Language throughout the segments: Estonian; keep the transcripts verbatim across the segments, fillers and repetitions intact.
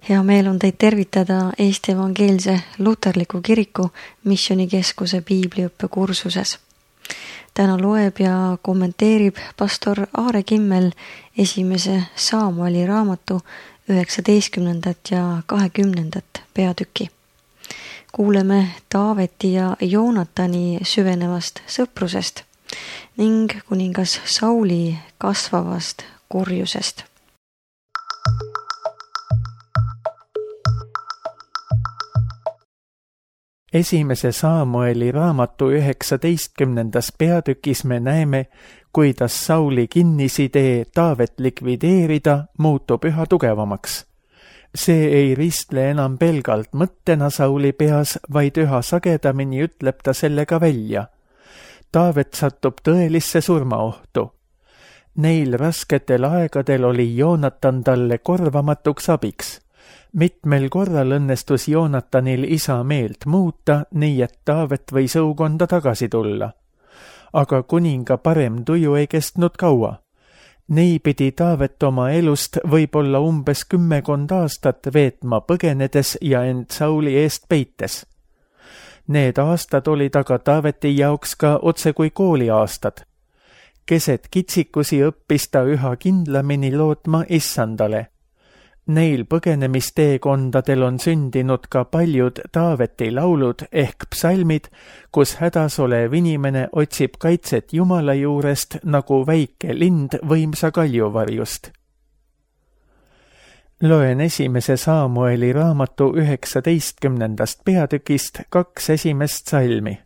Hea meel on teid tervitada Eesti Evangeelse Luterliku Kiriku Missioonikeskuse piibliõppe kursuses. Täna loeb ja kommenteerib pastor Aare Kimmel esimese Saamueli raamatu üheksateistkümnendat ja kahekümnendat peatüki. Kuuleme Taaveti ja Joonatani süvenevast sõprusest ning kuningas Sauli kasvavast kurjusest. Esimese Saamueli raamatu üheksateistkümnendas peatükis me näeme, kuidas Sauli kinnisidee Taavet likvideerida muutub üha tugevamaks. See ei ristle enam pelgalt mõttena Sauli peas, vaid üha sagedamini ütleb ta sellega välja. Taavet satub tõelisse surmaohtu. Neil rasketel aegadel oli Joonatan talle korvamatuks abiks. Mitmel korral õnnestus Joonatanil isa meelt muuta, nii et Taavet võis õukonda tagasi tulla. Aga kuninga parem tuju ei kestnud kaua. Nii pidi Taavet oma elust võib-olla umbes kümmekond aastat veetma põgenedes ja end Sauli eest peites. Need aastad olid aga Taaveti jaoks ka otse kui kooliaastad. Keset kitsikusi õppis ta üha kindlamini lootma issandale. Neil põgenemisteekondadel on sündinud ka paljud Taaveti laulud ehk psalmid, kus hädas olev inimene otsib kaitset Jumala juurest nagu väike lind võimsa kaljuvarjust. Loen esimese Saamueli raamatu üheksateistkümnendast peatükist kaks esimest salmi.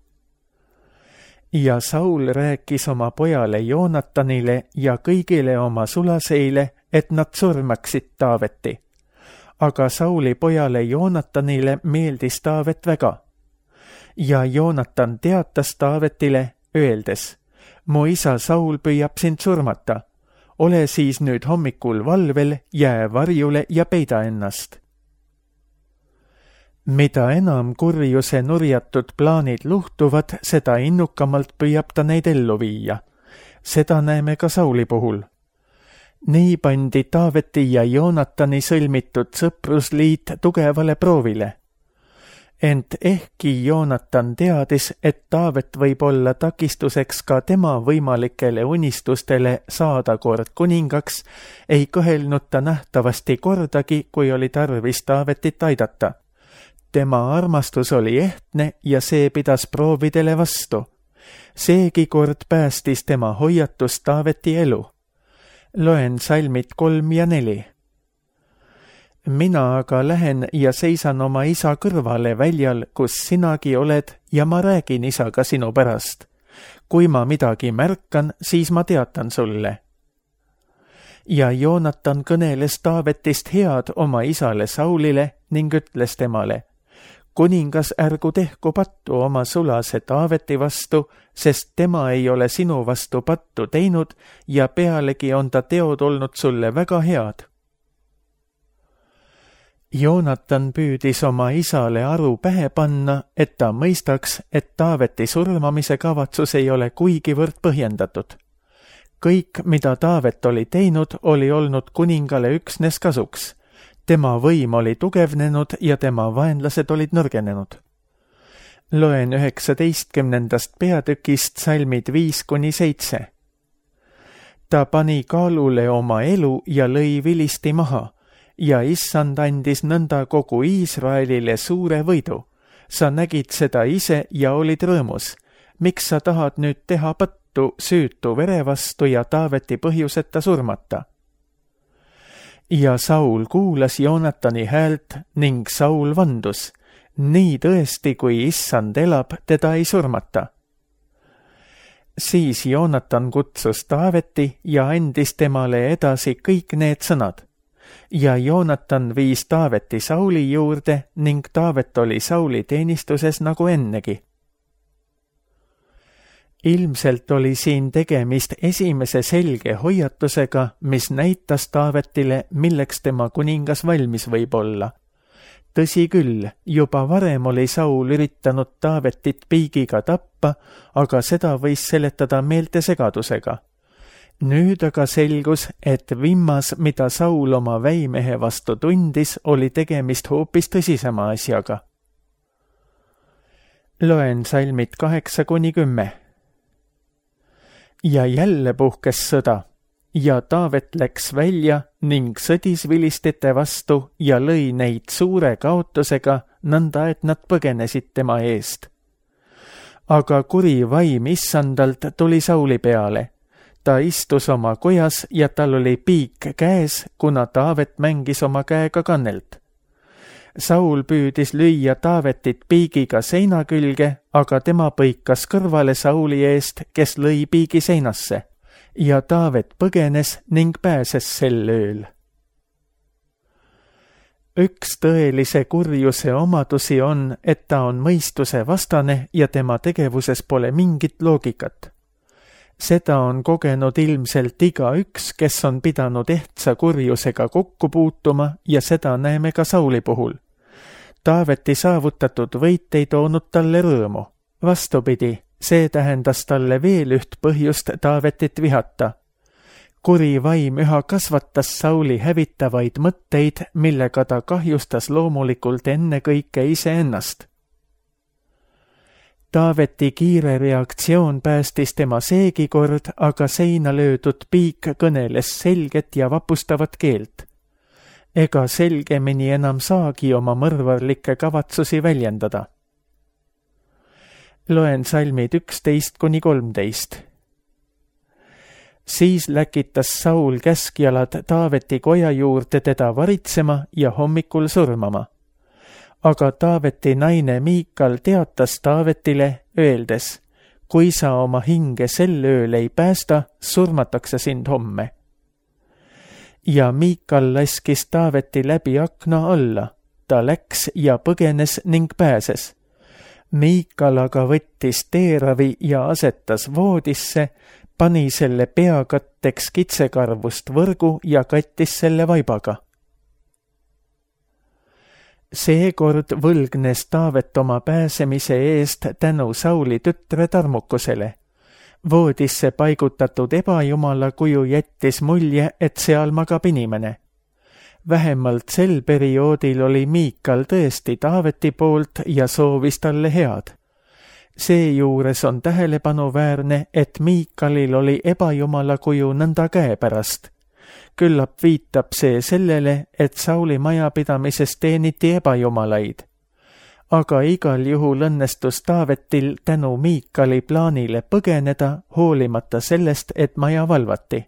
Ja Saul rääkis oma pojale Joonatanile ja kõigile oma sulaseile, et nad surmaksid Taaveti. Aga Sauli pojale Joonatanile meeldis Taavet väga. Ja Joonatan teatas Taavetile, öeldes, mu isa Saul püüab sind surmata. Ole siis nüüd hommikul valvel, jää varjule ja peida ennast. Mida enam kurjuse nurjatud plaanid luhtuvad, seda innukamalt püüab ta neid ellu viia. Seda näeme ka Sauli puhul. Nii pandi Taaveti ja Joonatani sõlmitud sõprusliit tugevale proovile. Ent ehkki Joonatan teadis, et Taavet võib olla takistuseks ka tema võimalikele unistustele saada kord kuningaks, ei kõhelnud ta nähtavasti kordagi, kui oli tarvis Taavetit aidata. Tema armastus oli ehtne ja see pidas proovidele vastu. Seegi kord päästis tema hoiatus Taaveti elu. Loen salmid kolm ja neli. Mina aga lähen ja seisan oma isa kõrvale väljal, kus sinagi oled, ja ma räägin isaga sinu pärast. Kui ma midagi märkan, siis ma teatan sulle. Ja Joonatan kõneles Taavetist head oma isale Saulile ning ütles temale, kuningas ärgu tehku pattu oma sulase Taaveti vastu, sest tema ei ole sinu vastu pattu teinud ja pealegi on ta teod olnud sulle väga head. Joonatan püüdis oma isale aru pähe panna, et ta mõistaks, et Taaveti surmamise kavatsus ei ole kuigivõrd põhjendatud. Kõik, mida Taavet oli teinud, oli olnud kuningale üksnes kasuks. Tema võim oli tugevnenud ja tema vaenlased olid nõrgenenud. Loen üheksateistkümnendast peatükist salmid viis kuni seitse. Ta pani kaalule oma elu ja lõi vilisti maha ja issand andis nõnda kogu Iisraelile suure võidu. Sa nägid seda ise ja olid rõõmus. Miks sa tahad nüüd teha pattu süütu vere vastu ja Taaveti põhjuseta surmata? Ja Saul kuulas Joonatani häält ning Saul vandus, nii tõesti, kui issand elab, teda ei surmata. Siis Joonatan kutsus Taaveti ja andis temale edasi kõik need sõnad. Ja Joonatan viis Taaveti Sauli juurde ning Taavet oli Sauli teenistuses nagu ennegi. Ilmselt oli siin tegemist esimese selge hoiatusega, mis näitas Taavetile, milleks tema kuningas valmis võib olla. Tõsi küll, juba varem oli Saul üritanud Taavetit piigiga tappa, aga seda võis seletada meeltesegadusega. Nüüd aga selgus, et vimmas, mida Saul oma väimehe vastu tundis, oli tegemist hoopis tõsisema asjaga. Loen salmid kaheksa kuni kümme. Ja jälle puhkes sõda, ja Taavet läks välja ning sõdis vilistite vastu ja lõi neid suure kaotusega, nõnda et nad põgenesid tema eest. Aga kuri vaim issandalt tuli Sauli peale. Ta istus oma kojas ja tal oli piik käes, kuna Taavet mängis oma käega kannelt. Saul püüdis lüüa Taavetit piigiga seina külge, aga tema põikas kõrvale Sauli eest, kes lõi piigi seinasse, ja Taavet põgenes ning pääses sel ööl. Üks tõelise kurjuse omadusi on, et ta on mõistuse vastane ja tema tegevuses pole mingit loogikat. Seda on kogenud ilmselt igaüks, kes on pidanud ehtsa kurjusega kokku puutuma ja seda näeme ka Sauli puhul. Taaveti saavutatud võit ei toonud talle rõõmu. Vastupidi, see tähendas talle veel üht põhjust Taavetit vihata. Kuri vaim üha kasvatas Sauli hävitavaid mõtteid, millega ta kahjustas loomulikult ennekõike iseennast. Taaveti kiire reaktsioon päästis tema seegi kord, aga seina löödud piik kõneles selget ja vapustavat keelt. Ega selgemini enam saagi oma mõrvarlikke kavatsusi väljendada. Loen salmid üksteist kuni kolmteist. Siis läkitas Saul käskjalad Taaveti koja juurde teda varitsema ja hommikul surmama. Aga Taaveti naine Miikal teatas Taavetile, öeldes, kui sa oma hinge sel ööl ei päästa, surmatakse sind homme. Ja Miikal laskis Taaveti läbi akna alla. Ta läks ja põgenes ning pääses. Miikal aga võttis teeravi ja asetas voodisse, pani selle peakatteks kitsekarvust võrgu ja kattis selle vaibaga. Seekord võlgnes Taavet oma pääsemise eest tänu Sauli tütre tarmukusele. Voodisse paigutatud ebajumala kuju jättis mulje, et seal magab inimene. Vähemalt sel perioodil oli Miikal tõesti Taaveti poolt ja soovis talle head. Seejuures on tähelepanuväärne, et Miikalil oli ebajumala kuju nõnda käepärast. Küllap viitab see sellele, et Sauli majapidamises teeniti ebajumalaid. Aga igal juhul õnnestus Taavetil tänu Miikali plaanile põgeneda, hoolimata sellest, et maja valvati.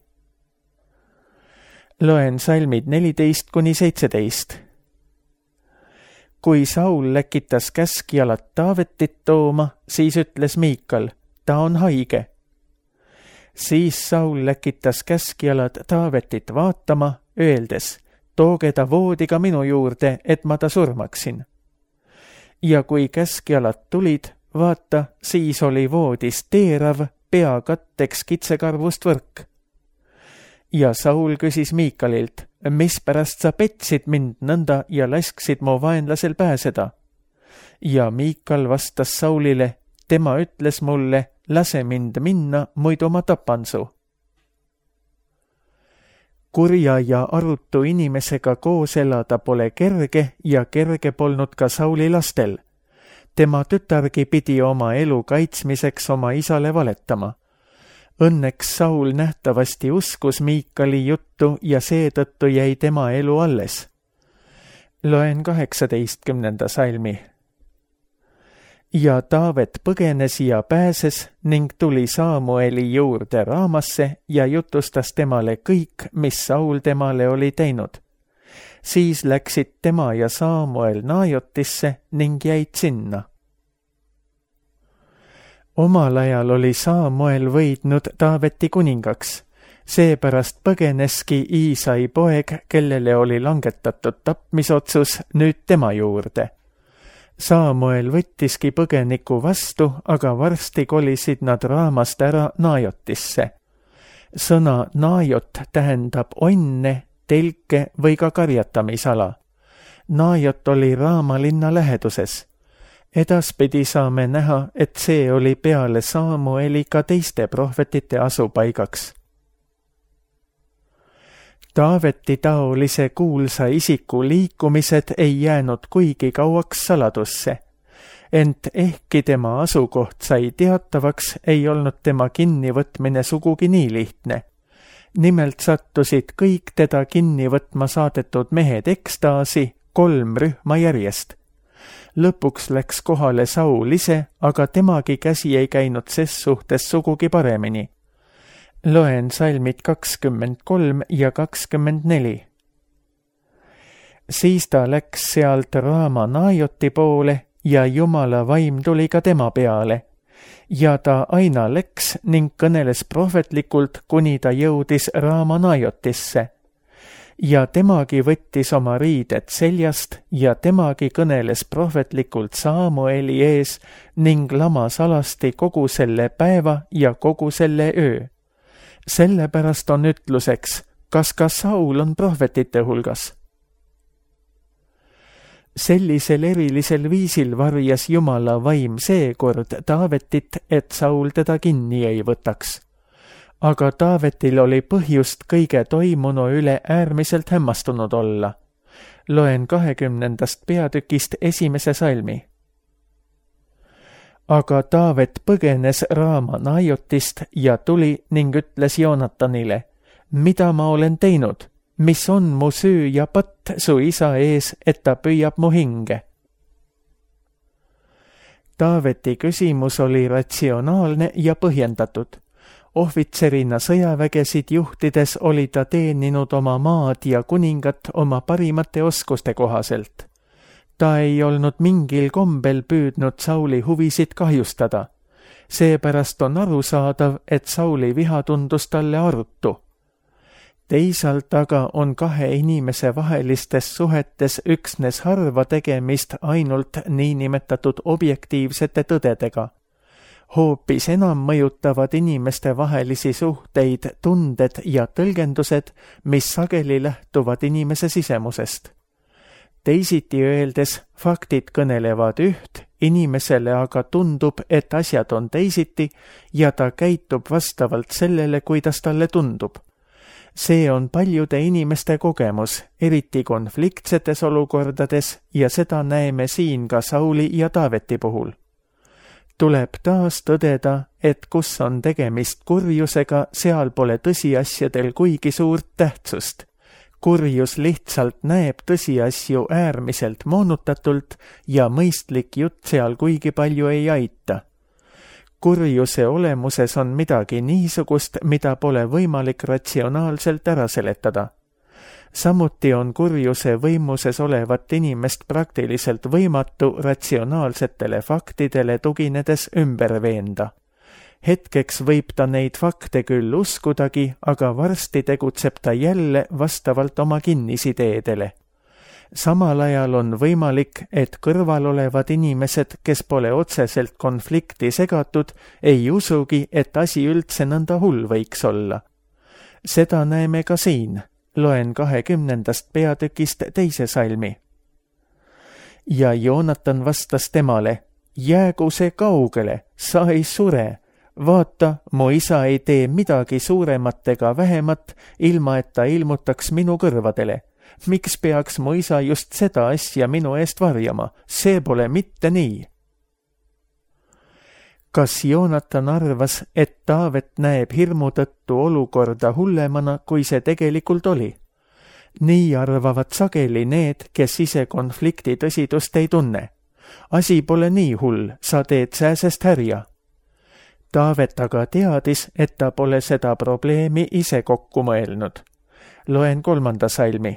Loen salmid neliteist kuni seitseteist. Kui Saul läkitas käskjalad Taavetit tooma, siis ütles Miikal, ta on haige. Siis Saul läkitas käskjalad Taavetit vaatama, öeldes, tooge ta voodiga minu juurde, et ma ta surmaksin. Ja kui käskjalad tulid, vaata, siis oli voodis teerav, peakatteks kitsekarvust võrk. Ja Saul küsis Miikalilt, mispärast sa petsid mind nõnda ja lasksid mu vaenlasel pääseda? Ja Miikal vastas Saulile, tema ütles mulle, lase mind minna, muidu ma tapan su. Kurja ja arutu inimesega koos elada pole kerge ja kerge polnud ka Sauli lastel. Tema tütargi pidi oma elu kaitsmiseks oma isale valetama. Õnneks Saul nähtavasti uskus Miikali juttu ja seetõttu jäi tema elu alles. Loen kaheksateistkümnenda salmi. Ja Taavet põgenes ja pääses ning tuli Saamueli juurde Raamasse ja jutustas temale kõik, mis Saul temale oli teinud. Siis läksid tema ja Saamuel Naajotisse ning jäid sinna. Omal ajal oli Saamuel võidnud Taaveti kuningaks. Seepärast põgeneski Iisai poeg, kellele oli langetatud tapmisotsus, nüüd tema juurde. Saamuel võttiski põgeniku vastu, aga varsti kolisid nad Raamast ära Naajotisse. Sõna Naajot tähendab onne, telke või ka karjatamisala. Naajot oli Raama linna läheduses. Edaspidi saame näha, et see oli peale Saamueli ka teiste prohvetite asupaigaks. Taaveti taolise kuulsa isiku liikumised ei jäänud kuigi kauaks saladusse, ent ehkki tema asukoht sai teatavaks, ei olnud tema kinnivõtmine sugugi nii lihtne. Nimelt sattusid kõik teda kinni võtma saadetud mehed ekstaasi kolm rühma järjest. Lõpuks läks kohale Saul ise, aga temagi käsi ei käinud ses suhtes sugugi paremini. Loen salmid kakskümmend kolm ja kakskümmend neli. Siis ta läks sealt Raama Naajoti poole ja Jumala vaim tuli ka tema peale. Ja ta aina läks ning kõneles prohvetlikult, kuni ta jõudis Raama Naajotisse. Ja temagi võttis oma riided seljast ja temagi kõneles prohvetlikult Saamueli ees ning lamas alasti kogu selle päeva ja kogu selle öö. Sellepärast on ütluseks, kas ka Saul on prohvetite hulgas. Sellisel erilisel viisil varjas Jumala vaim seekord Taavetit, et Saul teda kinni ei võtaks. Aga Taavetil oli põhjust kõige toimunu üle äärmiselt hämmastunud olla. Loen kahekümnendast peatükist esimese salmi. Aga Taavet põgenes Raama Naajotist ja tuli ning ütles Joonatanile, mida ma olen teinud, mis on mu süü ja patt su isa ees, et ta püüab mu hinge. Taaveti küsimus oli ratsionaalne ja põhjendatud. Ohvitserina sõjavägesid juhtides oli ta teeninud oma maad ja kuningat oma parimate oskuste kohaselt. Ta ei olnud mingil kombel püüdnud Sauli huvisid kahjustada. Seepärast on arusaadav, et Sauli viha tundus talle arutu. Teisalt aga on kahe inimese vahelistes suhetes üksnes harva tegemist ainult niinimetatud objektiivsete tõdedega. Hoopis enam mõjutavad inimeste vahelisi suhteid tunded ja tõlgendused, mis sageli lähtuvad inimese sisemusest. Teisiti öeldes, faktid kõnelevad üht, inimesele aga tundub, et asjad on teisiti ja ta käitub vastavalt sellele, kuidas talle tundub. See on paljude inimeste kogemus, eriti konfliktsetes olukordades ja seda näeme siin ka Sauli ja Taaveti puhul. Tuleb taas tõdeda, et kus on tegemist kurjusega, seal pole tõsiasjadel kuigi suurt tähtsust. Kurjus lihtsalt näeb tõsiasju äärmiselt moonutatult ja mõistlik jutt seal kuigi palju ei aita. Kurjuse olemuses on midagi niisugust, mida pole võimalik ratsionaalselt ära seletada. Samuti on kurjuse võimuses olevat inimest praktiliselt võimatu ratsionaalsetele faktidele tuginedes ümber veenda. Hetkeks võib ta neid fakte küll uskudagi, aga varsti tegutseb ta jälle vastavalt oma kinnisideedele. Samal ajal on võimalik, et kõrval olevad inimesed, kes pole otseselt konflikti segatud, ei usugi, et asi üldse nõnda hull võiks olla. Seda näeme ka siin. Loen kahekümnendast peatükist teise salmi. Ja Joonatan vastas temale, jäägu see kaugele, sa ei sure. Vaata, mu isa ei tee midagi suuremat ega vähemat, ilma et ta ilmutaks minu kõrvadele. Miks peaks mu isa just seda asja minu eest varjama? See pole mitte nii. Kas Joonatan arvas, et Taavet näeb hirmu tõttu olukorda hullemana, kui see tegelikult oli? Nii arvavad sageli need, kes ise konflikti tõsidust ei tunne. Asi pole nii hull, sa teed sääsest härja. Taavet aga teadis, et ta pole seda probleemi ise kokku mõelnud. Loen kolmanda salmi.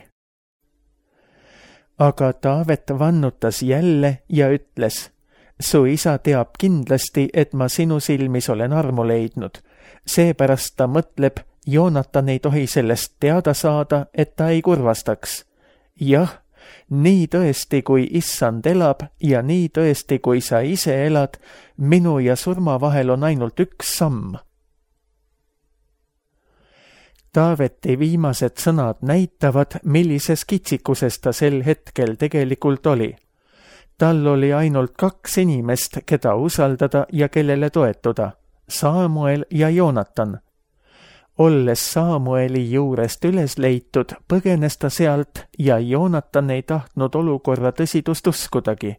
Aga Taavet vannutas jälle ja ütles, su isa teab kindlasti, et ma sinu silmis olen armu leidnud. Seepärast ta mõtleb, Joonatan ei tohi sellest teada saada, et ta ei kurvastaks. Jah, nii tõesti, kui issand elab ja nii tõesti, kui sa ise elad, minu ja surma vahel on ainult üks samm. Taaveti viimased sõnad näitavad, millises kitsikuses ta sel hetkel tegelikult oli. Tal oli ainult kaks inimest, keda usaldada ja kellele toetuda, Saamuel ja Joonatan. olles Samueli juurest üles leitud, põgenes ta sealt ja Joonatan ei tahtnud olukorra tõsidust uskudagi.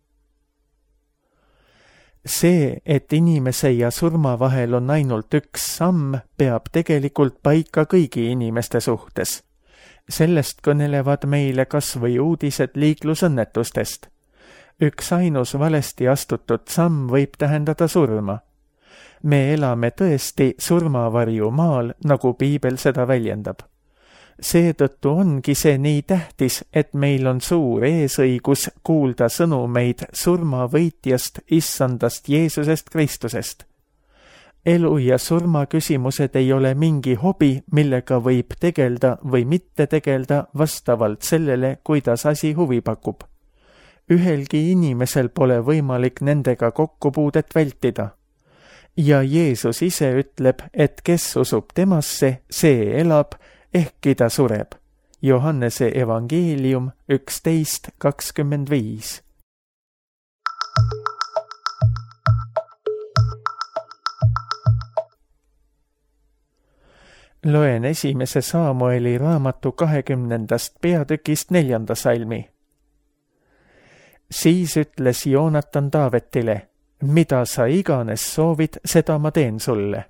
See, et inimese ja surma vahel on ainult üks samm, peab tegelikult paika kõigi inimeste suhtes. Sellest kõnelevad meile kas või uudised liiklusõnnetustest. Üks ainus valesti astutud samm võib tähendada surma. Me elame tõesti surmavarju maal, nagu piibel seda väljendab. Seetõttu ongi see nii tähtis, et meil on suur eesõigus kuulda sõnumeid surmavõitjast, issandast Jeesusest Kristusest. Elu ja surma küsimused ei ole mingi hobi, millega võib tegelda või mitte tegelda vastavalt sellele, kuidas asi huvi pakub. Ühelgi inimesel pole võimalik nendega kokkupuudet vältida. Ja Jeesus ise ütleb, et kes usub temasse, see elab, ehkki ta sureb. Johannese evangeelium üksteist kakskümmend viis. Loen esimese Samueli raamatu kahekümnendast peatükist neljanda salmi. Siis ütles Joonatan Taavetile, mida sa iganes soovid, seda ma teen sulle.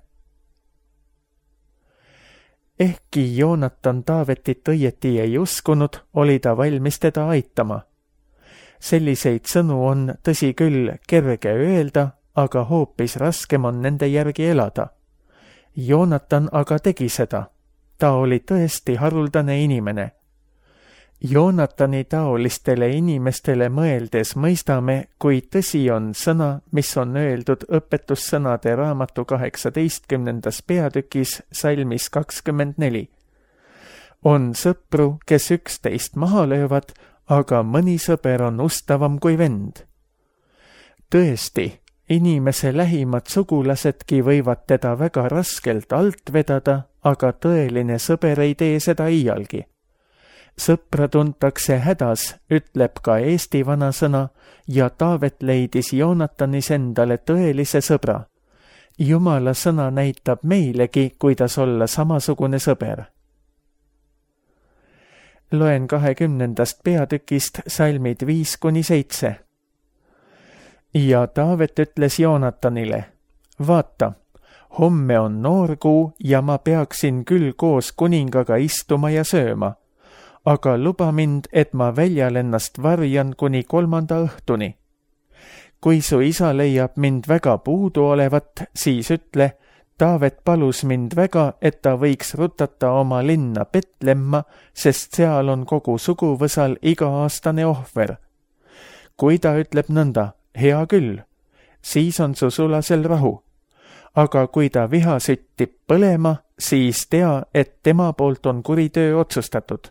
Ehkki Joonatan Taavetit õieti ei uskunud, oli ta valmis teda aitama. Selliseid sõnu on, tõsi küll, kerge öelda, aga hoopis raskem on nende järgi elada. Joonatan aga tegi seda. Ta oli tõesti haruldane inimene. Joonatani taolistele inimestele mõeldes mõistame, kui tõsi on sõna, mis on öeldud õpetussõnade raamatu kaheksateistkümnendas peatükis salmis kakskümmend neli. On sõpru, kes üksteist maha löövad, aga mõni sõber on ustavam kui vend. Tõesti, inimese lähimad sugulasedki võivad teda väga raskelt alt vedada, aga tõeline sõber ei tee seda iialgi. Sõpra tuntakse hädas, ütleb ka Eesti vanasõna, ja Taavet leidis Joonatanis endale tõelise sõbra. Jumala sõna näitab meilegi, kuidas olla samasugune sõber. Loen kahekümnendast peatükist salmid viis kuni seitse. Ja Taavet ütles Joonatanile, vaata, homme on noorkuu ja ma peaksin küll koos kuningaga istuma ja sööma. Aga luba mind, et ma väljal ennast varjan kuni kolmanda õhtuni. Kui su isa leiab mind väga puudu olevat, siis ütle, Taavet palus mind väga, et ta võiks rutata oma linna Betlemma, sest seal on kogu suguvõsal iga-aastane ohver. Kui ta ütleb nõnda, hea küll, siis on su sulasel rahu. Aga kui ta viha süttib põlema, siis tea, et tema poolt on kuritöö otsustatud.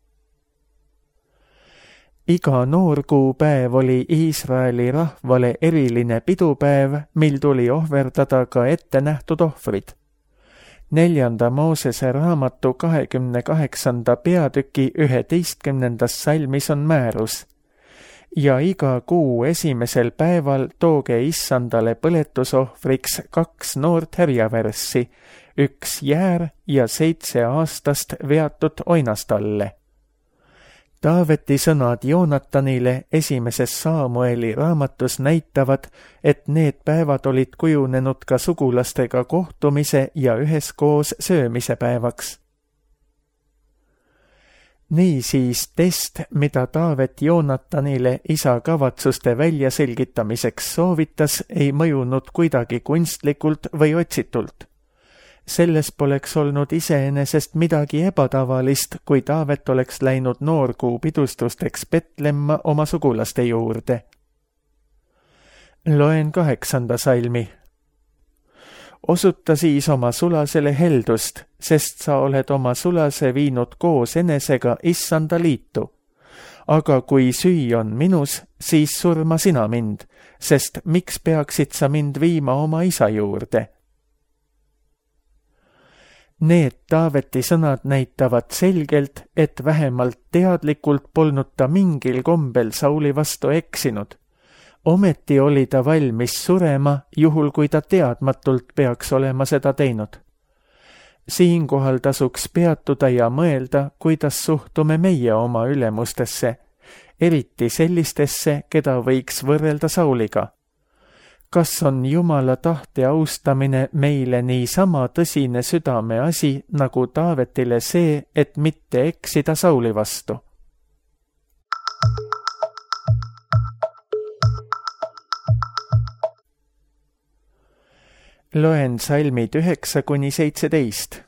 Iga noorkuupäev oli Iisraeli rahvale eriline pidupäev, mil tuli ohverdada ka ette nähtud ohvrid. Neljanda Moosese raamatu kahekümne kaheksanda peatüki üheteistkümnendas salmis on määrus. Ja iga kuu esimesel päeval tooge issandale põletusohvriks kaks noort härjavärssi, üks jäär ja seitse aastast veatud oinastalle. Taaveti sõnad Joonatanile esimeses Samueli raamatus näitavad, et need päevad olid kujunenud ka sugulastega kohtumise ja üheskoos söömise päevaks. Niisiis test, mida Taavet Joonatanile isa kavatsuste väljaselgitamiseks soovitas, ei mõjunud kuidagi kunstlikult või otsitult. Selles poleks olnud iseenesest midagi ebatavalist, kui Taavet oleks läinud noorkuu pidustusteks Betlemma oma sugulaste juurde. Loen kaheksanda salmi. Osuta siis oma sulasele heldust, sest sa oled oma sulase viinud koos enesega issanda liitu. Aga kui süü on minus, siis surma sina mind, sest miks peaksid sa mind viima oma isa juurde? Need Taaveti sõnad näitavad selgelt, et vähemalt teadlikult polnud ta mingil kombel Sauli vastu eksinud. Ometi oli ta valmis surema, juhul kui ta teadmatult peaks olema seda teinud. siinkohal tasuks peatuda ja mõelda, kuidas suhtume meie oma ülemustesse, eriti sellistesse, keda võiks võrrelda Sauliga. Kas on Jumala tahte austamine meile niisama tõsine südame asi, nagu Taavetile see, et mitte eksida Sauli vastu? Loen salmid üheksa kuni seitseteist.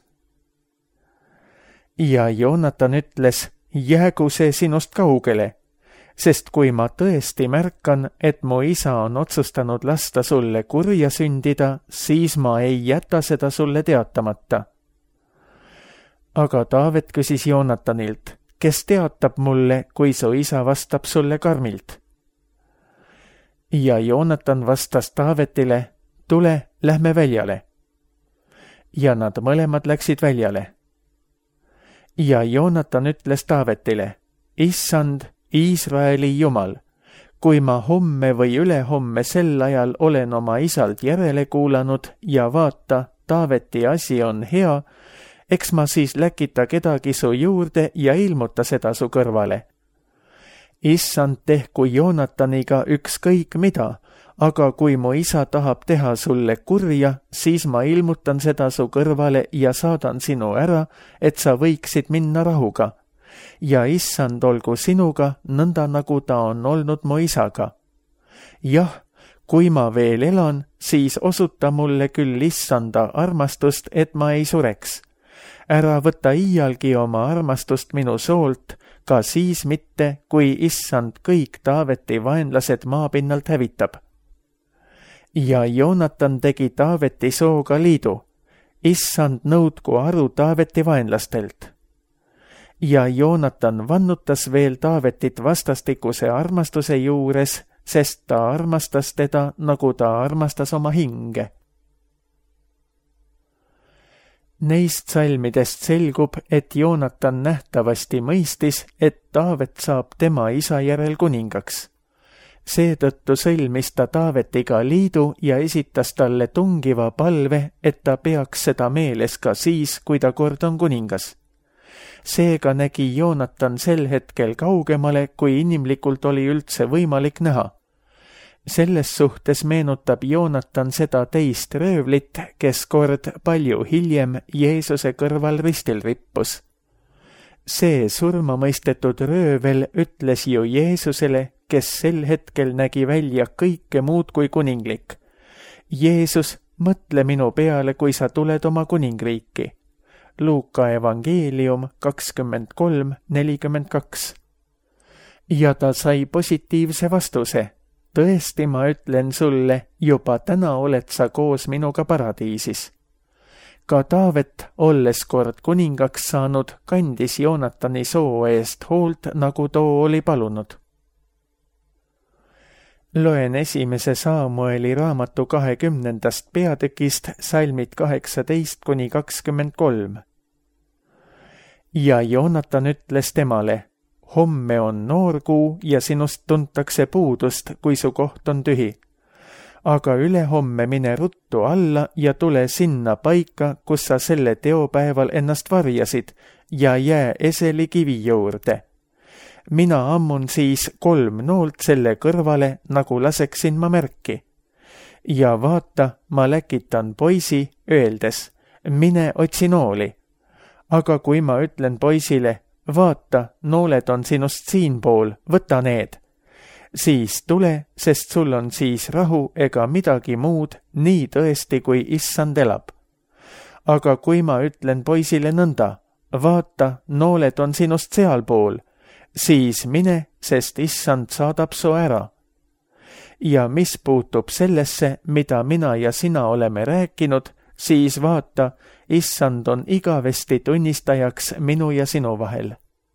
Ja Joonatan ütles, jäägu see sinust kaugele, sest kui ma tõesti märkan, et mu isa on otsustanud lasta sulle kurja sündida, siis ma ei jäta seda sulle teatamata. Aga Taavet küsis Joonatanilt, kes teatab mulle, kui su isa vastab sulle karmilt? Ja Joonatan vastas Taavetile, tule, lähme väljale. Ja nad mõlemad läksid väljale. Ja Joonatan ütles Taavetile, issand, Iisraeli Jumal, kui ma homme või ülehomme sel ajal olen oma isalt järele kuulanud ja vaata, Taaveti asi on hea, eks ma siis läkita kedagi su juurde ja ilmuta seda su kõrvale. Issand, tehku Joonataniga ükskõik mida, aga kui mu isa tahab teha sulle kurja, siis ma ilmutan seda su kõrvale ja saadan sinu ära, et sa võiksid minna rahuga. Ja issand olgu sinuga, nõnda nagu ta on olnud mu isaga. Jah, kui ma veel elan, siis osuta mulle küll issanda armastust, et ma ei sureks. Ära võta iialgi oma armastust minu soolt, ka siis mitte, kui issand kõik Taaveti vaenlased maapinnalt hävitab. Ja Joonatan tegi Taaveti sooga liidu. Issand nõudku aru Taaveti vaenlastelt. Ja Joonatan vannutas veel Taavetit vastastikuse armastuse juures, sest ta armastas teda, nagu ta armastas oma hinge. Neist salmidest selgub, et Joonatan nähtavasti mõistis, et Taavet saab tema isa järel kuningaks. Seetõttu sõlmis ta Taavetiga liidu ja esitas talle tungiva palve, et ta peaks seda meeles ka siis, kui ta kord on kuningas. Seega nägi Joonatan sel hetkel kaugemale, kui inimlikult oli üldse võimalik näha. Selles suhtes meenutab Joonatan seda teist röövlit, kes kord palju hiljem Jeesuse kõrval ristil rippus. See surmamõistetud röövel ütles ju Jeesusele, kes sel hetkel nägi välja kõike muud kui kuninglik. Jeesus, mõtle minu peale, kui sa tuled oma kuningriiki. Luuka evangeelium kakskümmend kolm nelikümmend kaks. Ja ta sai positiivse vastuse. Tõesti, ma ütlen sulle, juba täna oled sa koos minuga paradiisis. Ka Taavet, olles kord kuningaks saanud, kandis Joonatani soo eest hoolt, nagu too oli palunud. Loen esimese Saamueli raamatu kahekümnendast peatükist salmid kaheksateist kuni kakskümmend kolm. Ja Joonatan ütles temale, homme on noorkuu ja sinust tuntakse puudust, kui su koht on tühi. Aga ülehomme mine ruttu alla ja tule sinna paika, kus sa selle teopäeval ennast varjasid ja jää Eseli kivi juurde. Mina ammun siis kolm noolt selle kõrvale, nagu laseksin ma märki. Ja vaata, ma läkitan poisi, öeldes, mine otsi nooli. Aga kui ma ütlen poisile, vaata, nooled on sinust siinpool, võta need. Siis tule, sest sul on siis rahu ega midagi muud, nii tõesti, kui issand elab. Aga kui ma ütlen poisile nõnda, vaata, nooled on sinust sealpool, siis mine, sest issand saadab su ära. Ja mis puutub sellesse, mida mina ja sina oleme rääkinud, siis vaata, issand on igavesti tunnistajaks minu ja sinu vahel.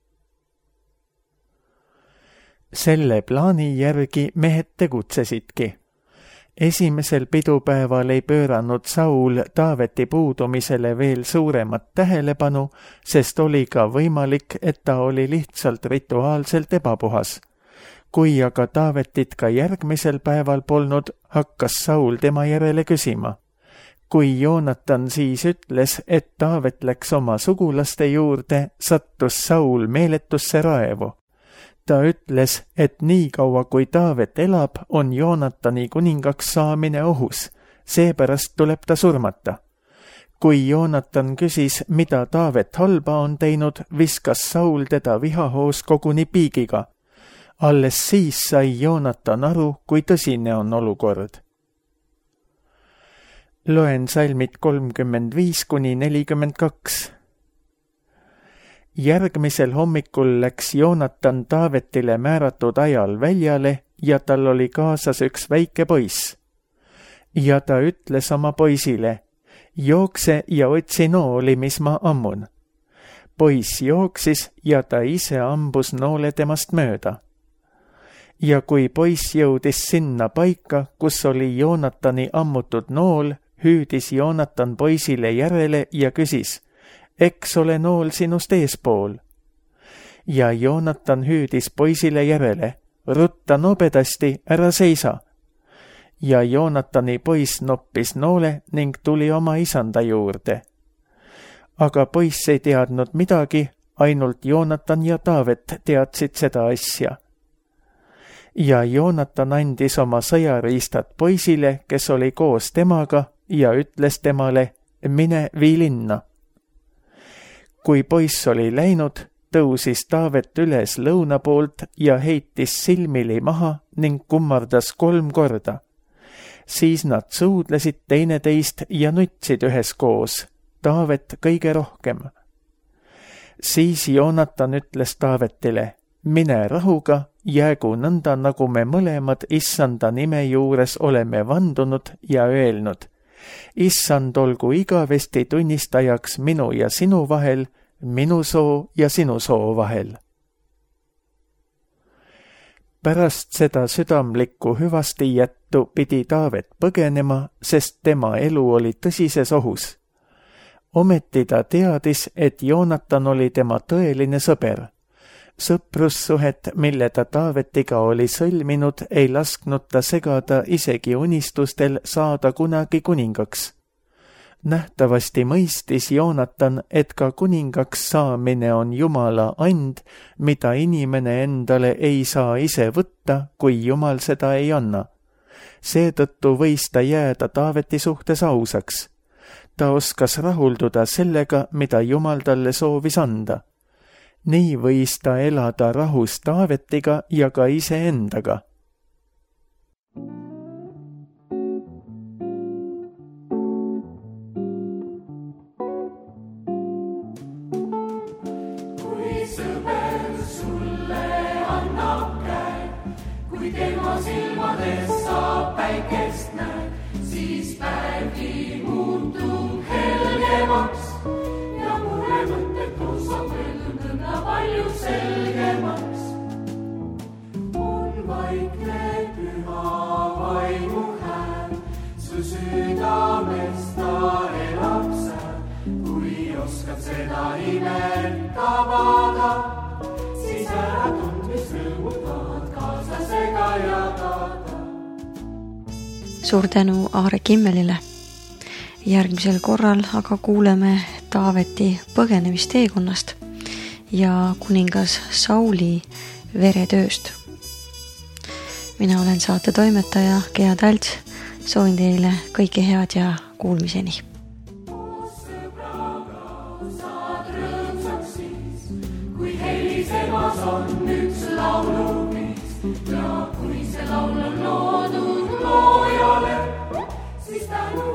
Selle plaani järgi mehed tegutsesidki. Esimesel pidupäeval ei pööranud Saul Taaveti puudumisele veel suuremat tähelepanu, sest oli ka võimalik, et ta oli lihtsalt rituaalselt ebapuhas. Kui aga Taavetit ka järgmisel päeval polnud, hakkas Saul tema järele küsima. kui Joonatan siis ütles, et Taavet läks oma sugulaste juurde, sattus Saul meeletusse raevu. Ta ütles, et nii kaua kui Taavet elab, on Joonatani kuningaks saamine ohus, seepärast tuleb ta surmata. Kui Joonatan küsis, mida Taavet halba on teinud, viskas Saul teda vihahoos koguni piigiga. Alles siis sai Joonatan aru, kui tõsine on olukord. Loen salmid kolmkümmend viis kuni nelikümmend kaks. Järgmisel hommikul läks Joonatan Taavetile määratud ajal väljale ja tal oli kaasas üks väike poiss. Ja ta ütles oma poisile, jookse ja otsi nooli, mis ma ammun. Poiss jooksis ja ta ise ambus noole temast mööda. Ja kui poiss jõudis sinna paika, kus oli Joonatani ammutud nool, hüüdis Joonatan poisile järele ja küsis, eks ole nool sinust eespool. Ja Joonatan hüüdis poisile järele, rutta nobedasti, ära seisa. Ja Joonatani poiss noppis noole ning tuli oma isanda juurde. Aga poiss ei teadnud midagi, ainult Joonatan ja Taavet teadsid seda asja. Ja Joonatan andis oma sõjariistad poisile, kes oli koos temaga, ja ütles temale, mine vii linna. Kui poiss oli läinud, tõusis Taavet üles lõuna poolt ja heitis silmili maha ning kummardas kolm korda. Siis nad suudlesid teineteist ja nutsid üheskoos, Taavet kõige rohkem. Siis Joonatan ütles Taavetile, mine rahuga, jäägu nõnda, nagu me mõlemad issanda nime juures oleme vandunud ja öelnud. Issand olgu igavesti tunnistajaks minu ja sinu vahel, minu soo ja sinu soo vahel. Pärast seda südamlikku hüvastijättu pidi Taavet põgenema, sest tema elu oli tõsises ohus. Ometi ta teadis, et Joonatan oli tema tõeline sõber. Sõprussuhet, mille ta Taavetiga oli sõlminud, ei lasknud ta segada isegi unistustel saada kunagi kuningaks. Nähtavasti mõistis Joonatan, et ka kuningaks saamine on Jumala and, mida inimene endale ei saa ise võtta, kui Jumal seda ei anna. Seetõttu võis ta jääda Taaveti suhtes ausaks. Ta oskas rahulduda sellega, mida Jumal talle soovis anda. Nii võis ta elada rahus Taavetiga ja ka iseendaga. Kui sõber sulle annab käe, kui tema silmades saab päikest näe, siis päevi muutub helgemaks ja mure mõtted tõusab mõeldud nõnda palju selgemaks. On vaikne püha vaimu hääl, su südames ta elab sääl. Kui oskad seda imet tabada, siis ära tundmis rõõmutavad kaaslasega jagada. Suur tänu Aare Kimmelile. Järgmisel korral aga kuuleme Taaveti põgenemisteekonnast ja kuningas Sauli veretööst. Mina olen saate toimetaja Gea Talts, soovin teile kõike head ja kuulmiseni. Kui helisemas on üks lauluviis ja kui see laul on loodud loojale, siis tänu